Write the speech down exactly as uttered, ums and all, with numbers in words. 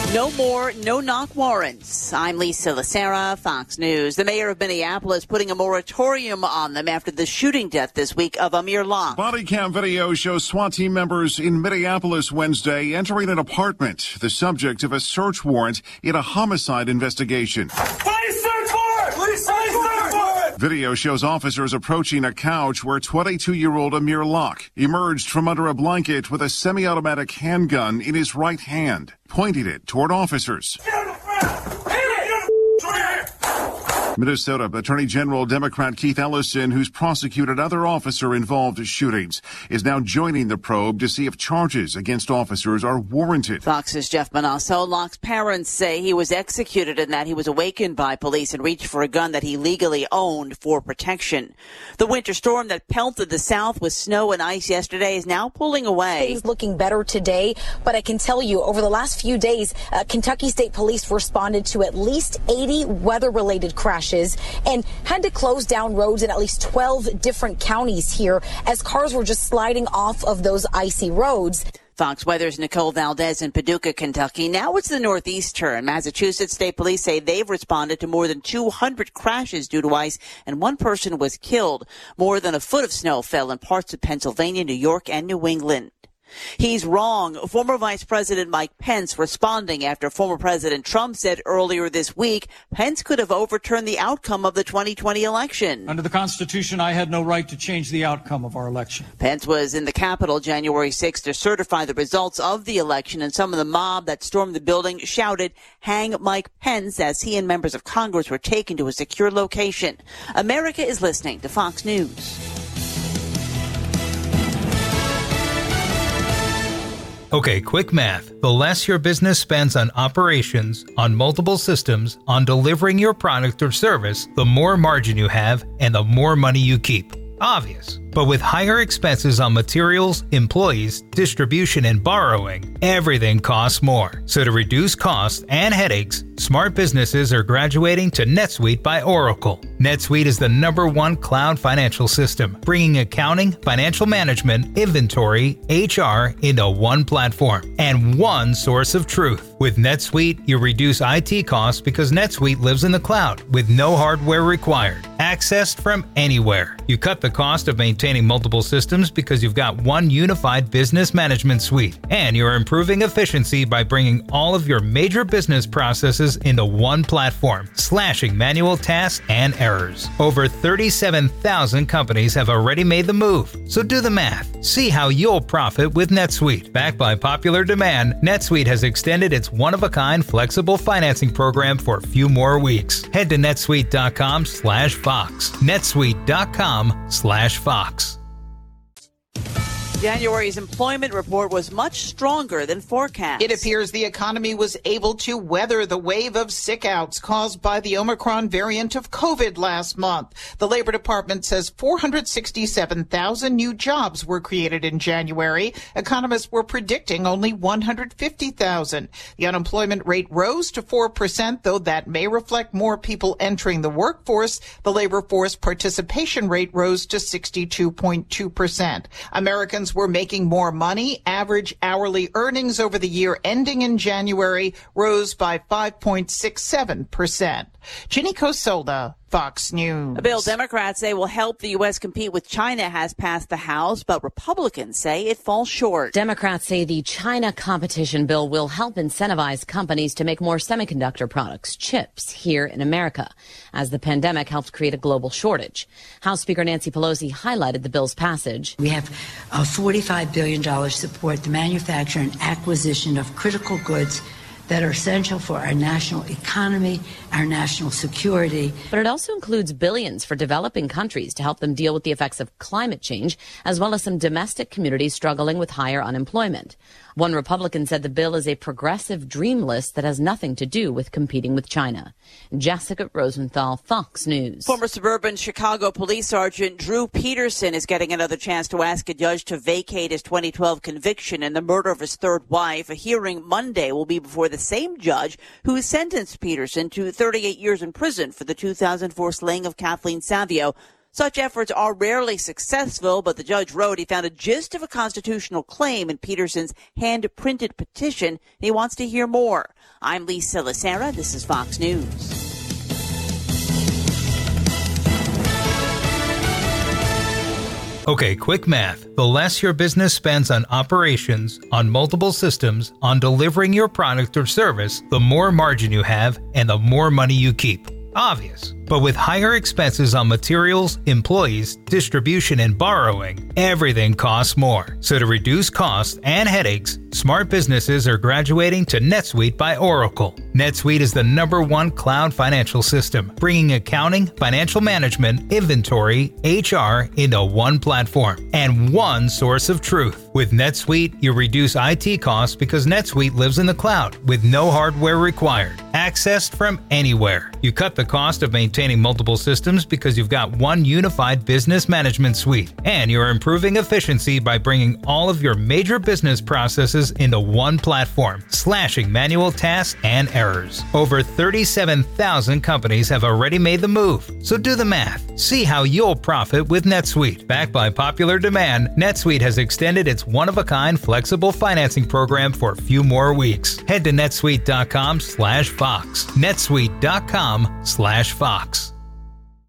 No more no-knock warrants. I'm Lisa Lacera, Fox News. The mayor of Minneapolis putting a moratorium on them after the shooting death this week of Amir Locke. Body cam video shows SWAT team members in Minneapolis Wednesday entering an apartment, the subject of a search warrant in a homicide investigation. Police search warrant! Police search warrant! Video shows officers approaching a couch where twenty-two-year-old Amir Locke emerged from under a blanket with a semi-automatic handgun in his right hand, pointing it toward officers. Minnesota Attorney General Democrat Keith Ellison, who's prosecuted other officer-involved shootings, is now joining the probe to see if charges against officers are warranted. Fox's Jeff Manasso. Locke's parents say he was executed and that he was awakened by police and reached for a gun that he legally owned for protection. The winter storm that pelted the South with snow and ice yesterday is now pulling away. Things looking better today, but I can tell you over the last few days, uh, Kentucky State Police responded to at least eighty weather-related crashes and had to close down roads in at least twelve different counties here as cars were just sliding off of those icy roads. Fox Weather's Nicole Valdez in Paducah, Kentucky. Now it's the northeast turn. Massachusetts State Police say they've responded to more than two hundred crashes due to ice, and one person was killed. More than a foot of snow fell in parts of Pennsylvania, New York, and New England. He's wrong. Former Vice President Mike Pence responding after former President Trump said earlier this week Pence could have overturned the outcome of the twenty twenty election. Under the Constitution, I had no right to change the outcome of our election. Pence was in the Capitol January sixth to certify the results of the election, and some of the mob that stormed the building shouted, "Hang Mike Pence," as he and members of Congress were taken to a secure location. America is listening to Fox News. Okay, quick math. The less your business spends on operations, on multiple systems, on delivering your product or service, the more margin you have and the more money you keep. Obvious. But with higher expenses on materials, employees, distribution, and borrowing, everything costs more. So to reduce costs and headaches, smart businesses are graduating to NetSuite by Oracle. NetSuite is the number one cloud financial system, bringing accounting, financial management, inventory, H R into one platform and one source of truth. With NetSuite, you reduce I T costs because NetSuite lives in the cloud with no hardware required, accessed from anywhere. You cut the cost of maintaining multiple systems because you've got one unified business management suite, and you're improving efficiency by bringing all of your major business processes into one platform, slashing manual tasks and errors. Over thirty-seven thousand companies have already made the move, so do the math. See how you'll profit with NetSuite. Backed by popular demand, NetSuite has extended its one-of-a-kind flexible financing program for a few more weeks. Head to netsuite.com slash Fox. netsuite.com slash Fox. January's employment report was much stronger than forecast. It appears the economy was able to weather the wave of sick-outs caused by the Omicron variant of COVID last month. The Labor Department says four hundred sixty-seven thousand new jobs were created in January. Economists were predicting only one hundred fifty thousand. The unemployment rate rose to four percent, though that may reflect more people entering the workforce. The labor force participation rate rose to sixty-two point two percent. Americans were making more money. Average hourly earnings over the year ending in January rose by five point six seven percent. Ginny Cosolda, Fox News. A bill Democrats say will help the U S compete with China has passed the House, but Republicans say it falls short. Democrats say the China competition bill will help incentivize companies to make more semiconductor products, chips, here in America, as the pandemic helped create a global shortage. House Speaker Nancy Pelosi highlighted the bill's passage. We have uh, forty-five billion dollars support the manufacture and acquisition of critical goods that are essential for our national economy, our national security. But it also includes billions for developing countries to help them deal with the effects of climate change, as well as some domestic communities struggling with higher unemployment. One Republican said the bill is a progressive dream list that has nothing to do with competing with China. Jessica Rosenthal, Fox News. Former suburban Chicago police sergeant Drew Peterson is getting another chance to ask a judge to vacate his twenty twelve conviction in the murder of his third wife. A hearing Monday will be before the same judge who sentenced Peterson to thirty-eight years in prison for the two thousand four slaying of Kathleen Savio. Such efforts are rarely successful, but the judge wrote he found a gist of a constitutional claim in Peterson's hand-printed petition, and he wants to hear more. I'm Lisa Lacera. This is Fox News. Okay, quick math. The less your business spends on operations, on multiple systems, on delivering your product or service, the more margin you have and the more money you keep. Obvious. But with higher expenses on materials, employees, distribution, and borrowing, everything costs more. So to reduce costs and headaches, smart businesses are graduating to NetSuite by Oracle. NetSuite is the number one cloud financial system, bringing accounting, financial management, inventory, H R into one platform and one source of truth. With NetSuite, you reduce I T costs because NetSuite lives in the cloud with no hardware required, accessed from anywhere. You cut the cost of maintaining multiple systems because you've got one unified business management suite, and you're improving efficiency by bringing all of your major business processes into one platform, slashing manual tasks and errors. Over thirty-seven thousand companies have already made the move, so do the math. See how you'll profit with NetSuite. Backed by popular demand, NetSuite has extended its one-of-a-kind flexible financing program for a few more weeks. Head to netsuite dot com slash Fox. netsuite dot com slash Fox.